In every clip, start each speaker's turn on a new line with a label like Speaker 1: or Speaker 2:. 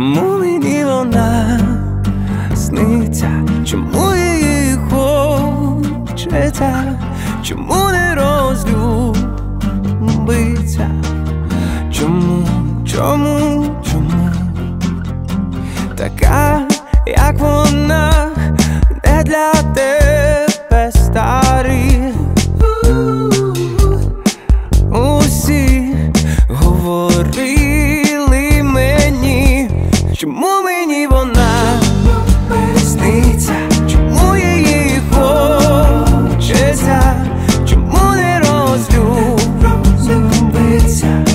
Speaker 1: Чому мені вона сниться? Чому її хочеться? Чому не розлюбиться? Чому така, як вона, не для тебе старий? Усі говорили мені, чому мені вона сниться? Чому її хочеться? Чому не розлюбиться?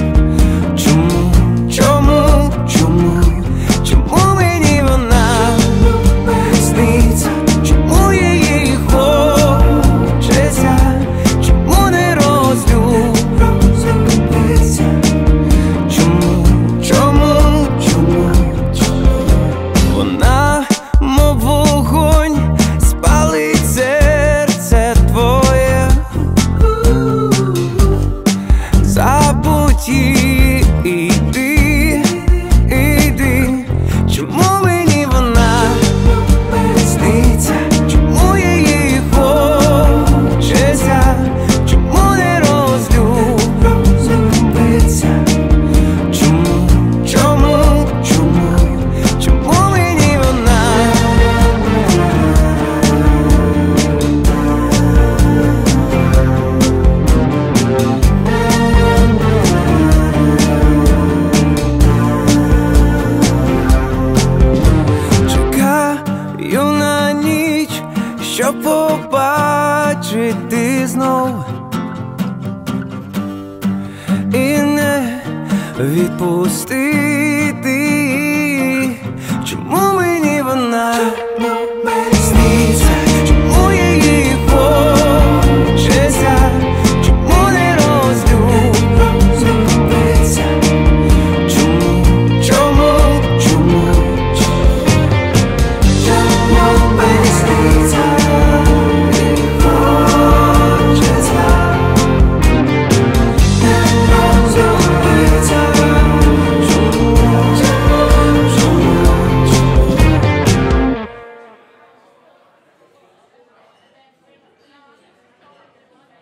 Speaker 1: Чому мені вона сниться? Чому її хочеться? Чому не розлюбиться? Чому? Вона, мов вогонь, спалить серце твоє. Забудь її, іди. Чому мені вона сниться? Чому її хочеться? Чому не розлюбиться? Чому мені вона? Чекаю на ніч, щоб побачити знов і не відпусти.